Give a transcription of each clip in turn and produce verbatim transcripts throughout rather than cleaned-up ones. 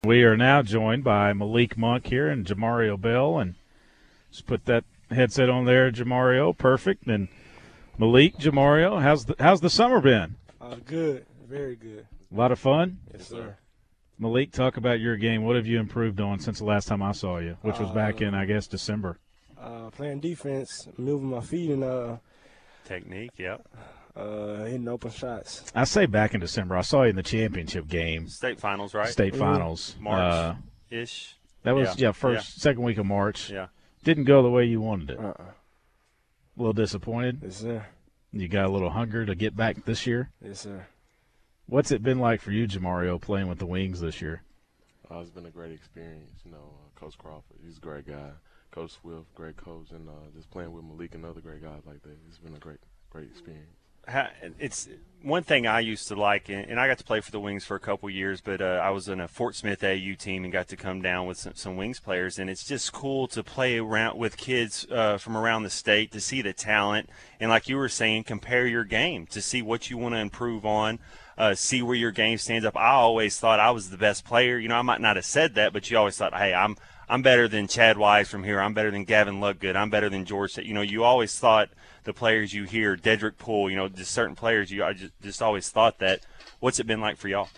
We are now joined by Malik Monk here and Jamario Bell, and just put that headset on there, Jamario. Perfect. And Malik, Jamario, how's the how's the summer been? Uh, good, very good. A lot of fun. Yes, sir. Malik, talk about your game. What have you improved on since the last time I saw you, which was back in, I guess, December? Uh, playing defense, moving my feet, and uh, technique. Yep. Uh, hitting open shots. I say back in December. I saw you in the championship game. State finals, right? State mm-hmm. finals. March-ish. Uh, that was, yeah, yeah first, yeah. second week of March. Yeah. Didn't go the way you wanted it. Uh-uh. A little disappointed? Yes, sir. You got a little hunger to get back this year? Yes, sir. What's it been like for you, Jamario, playing with the Wings this year? Uh, it's been a great experience. You know, uh, Coach Crawford, he's a great guy. Coach Swift, great coach. And uh, just playing with Malik and other great guys like that, it's been a great, great experience. It's one thing I used to like, and I got to play for the Wings for a couple years, but uh, I was in a Fort Smith A U team and got to come down with some, some Wings players, and it's just cool to play around with kids uh, from around the state, to see the talent, and like you were saying, compare your game to see what you want to improve on, uh, see where your game stands up. I always thought I was the best player. You know, I might not have said that, but you always thought, hey, I'm I'm better than Chad Wise from here. I'm better than Gavin Lookgood. I'm better than George. You know, you always thought the players you hear, Dedrick Poole, you know, just certain players, you I just, just always thought that. What's it been like for y'all?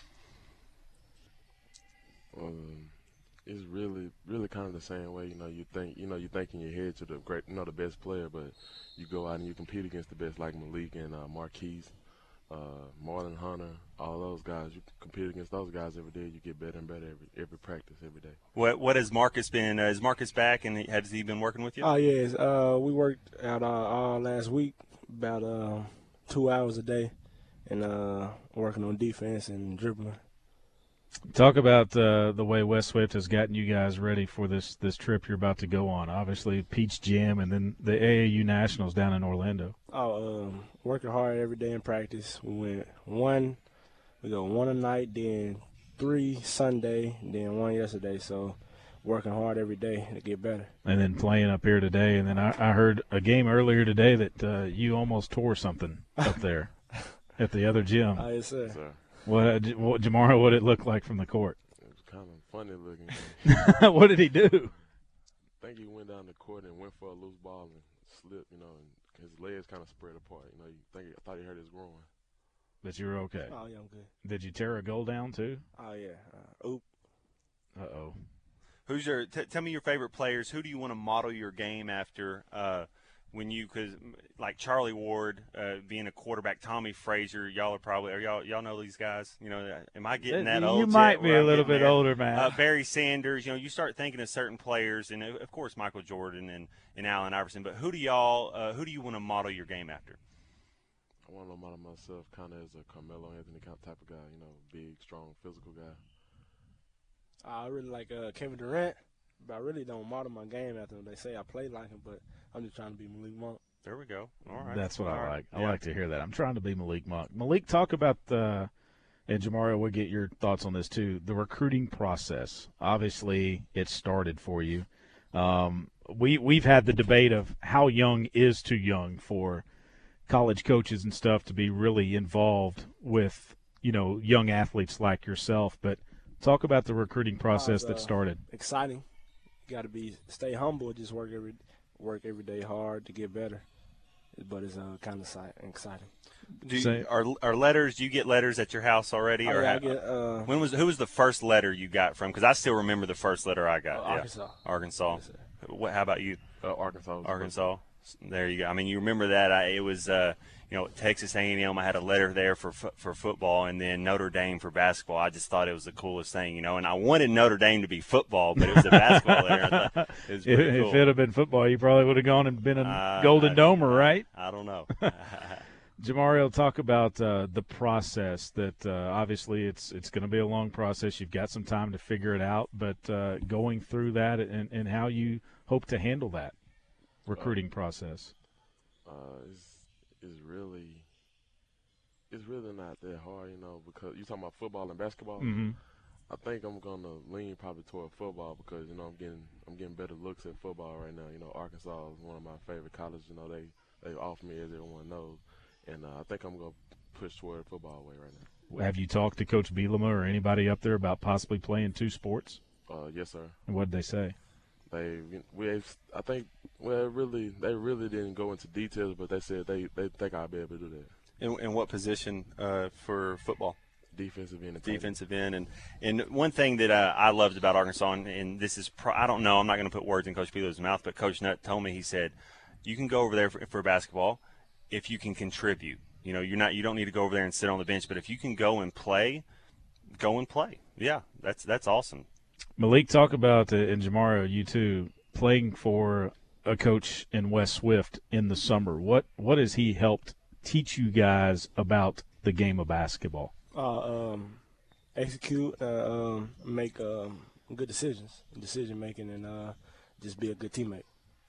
Um, it's really, really kind of the same way. You know, you think, you know, you think in your head to the great, you know, the best player, but you go out and you compete against the best, like Malik and uh, Marquise, uh, Marlon Hunter, all those guys. You compete against those guys every day. You get better and better every every practice, every day. What What has Marcus been? Uh, is Marcus back, and has he been working with you? Oh yes, uh, we worked out uh, all last week, about uh, two hours a day, and uh, working on defense and dribbling. Talk about uh, the way West Swift has gotten you guys ready for this this trip you're about to go on. Obviously, Peach Jam, and then the A A U Nationals down in Orlando. Oh, um, working hard every day in practice. We went one, we go one a night, then three Sunday, then one yesterday. So working hard every day to get better. And then playing up here today. And then I, I heard a game earlier today that uh, you almost tore something up there at the other gym. Oh, yes, sir. Yes, sir. What, what Jamara, what did it look like from the court? It was kind of funny looking. What did he do? I think he went down the court and went for a loose ball and slipped, you know, and his legs kind of spread apart. You know, you think I thought he hurt his groin. But you were okay. Oh, yeah, I'm good. Did you tear a goal down too? Oh, yeah. Uh, oop. Uh-oh. Who's your? T- tell me your favorite players. Who do you want to model your game after? Uh, when you, because like Charlie Ward, uh, being a quarterback, Tommy Frazier, y'all are probably, are y'all y'all know these guys? You know, am I getting that you old? You might yet, be a little bit there? older, man. Uh, Barry Sanders. You know, you start thinking of certain players, and of course Michael Jordan and, and Allen Iverson. But who do y'all? Uh, who do you want to model your game after? I want to model myself kind of as a Carmelo Anthony type of guy. You know, big, strong, physical guy. I really like uh, Kevin Durant, but I really don't model my game after him. They say I play like him, but I'm just trying to be Malik Monk. There we go. All right. That's what All I right. like. I yeah. like to hear that. I'm trying to be Malik Monk. Malik, talk about the, and Jamario, we'll get your thoughts on this too, the recruiting process. Obviously, it started for you. Um, we, we've had the debate of how young is too young for college coaches and stuff to be really involved with, you know, young athletes like yourself. But talk about the recruiting process uh, that started. Exciting. You got to be stay humble. Just work every work every day hard to get better. But it's uh, kind of exciting. Do you, are are letters? Do you get letters at your house already? Oh, or yeah, have, I get, uh, when was who was the first letter you got from? Because I still remember the first letter I got. Uh, yeah. Arkansas. Arkansas. Yes, what? How about you? Uh, Arkansas. Arkansas. There you go. I mean, you remember that? I, it was, uh, you know, Texas A and M. I had a letter there for for football, and then Notre Dame for basketball. I just thought it was the coolest thing, you know. And I wanted Notre Dame to be football, but it was a basketball letter. I thought it was pretty If, cool. if it had been football, you probably would have gone and been a Uh, Golden I, Domer, right? I don't know. Jamario, talk about uh, the process. That uh, obviously it's it's going to be a long process. You've got some time to figure it out, but uh, going through that and, and how you hope to handle that recruiting uh, process. Uh, it's, it's really it's really not that hard, you know, because you're talking about football and basketball. Mm-hmm. I think I'm gonna lean probably toward football because you know I'm getting I'm getting better looks at football right now. You know, Arkansas is one of my favorite colleges. You know, they they offer me, as everyone knows. And uh, I think I'm going to push toward football way right now. Have you talked to Coach Bielema or anybody up there about possibly playing two sports? Uh, yes, sir. And what did they say? They we I think well really they really didn't go into details, but they said they, they think I'll be able to do that. In, in what position uh, for football? Defensive end. And Defensive end, and and one thing that uh, I loved about Arkansas, and, and this is pro- I don't know, I'm not going to put words in Coach Bielema's mouth, but Coach Nutt told me, he said, you can go over there for, for basketball if you can contribute. You know, you're not you don't need to go over there and sit on the bench, but if you can go and play, go and play. Yeah, that's that's awesome. Malik, talk about, uh, and Jamario, you too, playing for a coach in Wes Swift in the summer. What what has he helped teach you guys about the game of basketball? Uh, um, execute, uh, um, make um, good decisions, decision making, and uh, just be a good teammate.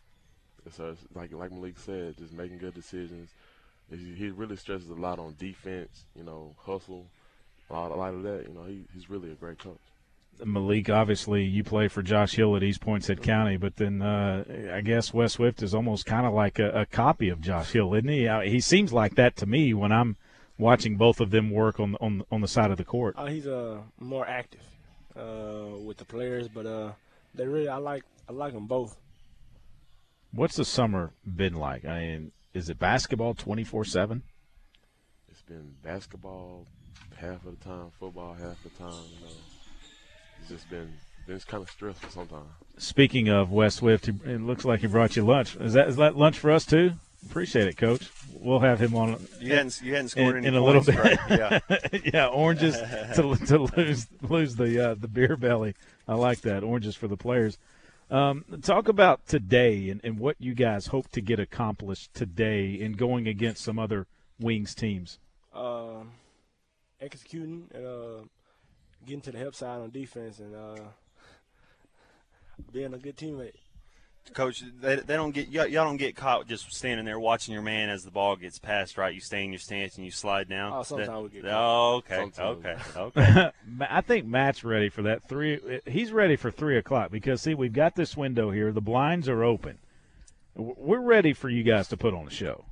So it's like like Malik said, just making good decisions. He he really stresses a lot on defense. You know, hustle, a lot, a lot of that. You know, he, he's really a great coach. Malik, obviously, you play for Josh Hill at East Poinsett County, but then uh, I guess Wes Swift is almost kind of like a, a copy of Josh Hill, isn't he? He seems like that to me when I'm watching both of them work on on on the side of the court. Uh, he's uh, more active uh, with the players, but uh, they really I like I like them both. What's the summer been like? I mean, is it basketball twenty-four seven? It's been basketball half of the time, football half the time. You know, it's just been it's kind of stressful sometimes. Speaking of Wes Swift, it looks like he brought you lunch. Is that is that lunch for us too? Appreciate it, Coach. We'll have him on. You hadn't you hadn't scored in, any in points, a little bit. Right? Yeah, yeah. Oranges to to lose lose the uh, the beer belly. I like that. Oranges for the players. Um, talk about today and, and what you guys hope to get accomplished today in going against some other Wings teams. Uh, executing and uh, getting to the help side on defense and uh, being a good teammate. Coach, they, they don't get y'all, y'all don't get caught just standing there watching your man as the ball gets passed, right? You stay in your stance and you slide down. Oh, sometimes that, we get caught. Oh, okay, Sometimes. okay, okay. I think Matt's ready for that three. He's ready for three o'clock because see, we've got this window here. The blinds are open. We're ready for you guys to put on a show.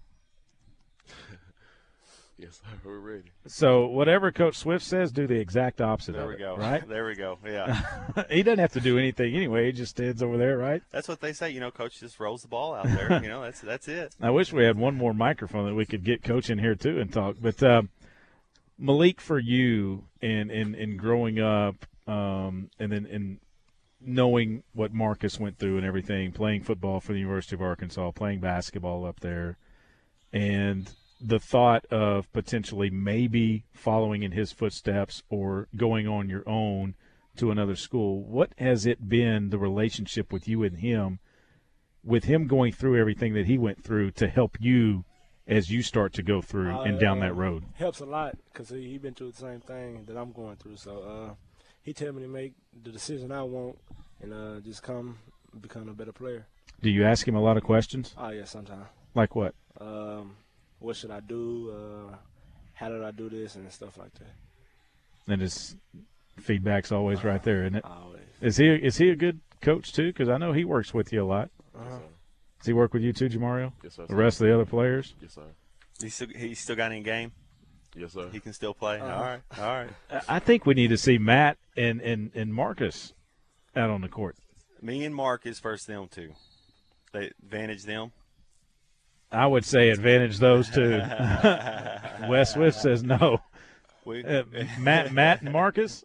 Yes, sir, we're ready. So whatever Coach Swift says, do the exact opposite There of we it, go. right? There we go. Yeah. He doesn't have to do anything anyway. He just stands over there, right? That's what they say. You know, Coach just rolls the ball out there. You know, that's that's it. I wish we had one more microphone that we could get Coach in here too and talk. But uh, Malik, for you in in, in growing up, um, and then in knowing what Marcus went through and everything, playing football for the University of Arkansas, playing basketball up there, and the thought of potentially maybe following in his footsteps or going on your own to another school, what has it been, the relationship with you and him, with him going through everything that he went through to help you as you start to go through Uh, and down uh, that road? Helps a lot because he, he been through the same thing that I'm going through. So uh, he tell me to make the decision I want and uh, just come become a better player. Do you ask him a lot of questions? Oh, yeah, sometimes. Like what? Um, what should I do? Uh, how did I do this? And stuff like that. And his feedback's always right there, isn't it? Always. Is he is he a good coach too? Because I know he works with you a lot. Uh-huh. Yes, sir. Does he work with you too, Jamario? Yes, sir. The rest of the other players? Yes, sir. He's still, he's still got any game? Yes, sir. He can still play? Uh-huh. All right. All right. I think we need to see Matt and, and, and Marcus out on the court. Me and Marcus versus them two. They advantage them. I would say advantage those two. Wes Swift says no. We, Uh, Matt, Matt, and Marcus.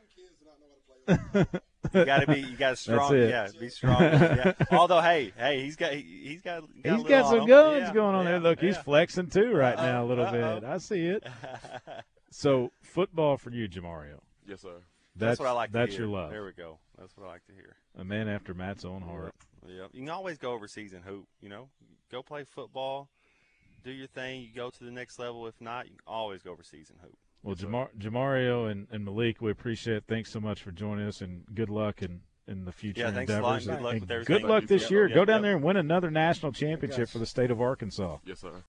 You got to be, you got to strong, it. yeah, be strong. Yeah. Although, hey, hey, he's got, he, he's got, got a He's little got on some him. guns Yeah, going on yeah, there. Look, he's yeah. flexing too right Uh-oh, now a little uh-oh. bit. I see it. So football for you, Jamario. Yes, sir. That's, what I like. That's to hear. your love. There we go. That's what I like to hear. A man after Matt's own heart. Yeah, you can always go overseas and hoop. You know, go play football, do your thing. You go to the next level. If not, you can always go overseas and hoop. Well, Jamar, Jamario and, and Malik, we appreciate it. Thanks so much for joining us, and good luck in, in the future Yeah, thanks a lot. endeavors. Good luck And with everything. good luck this Yep, year. yep, Go down yep. there and win another national championship for the state of Arkansas. Yes, sir.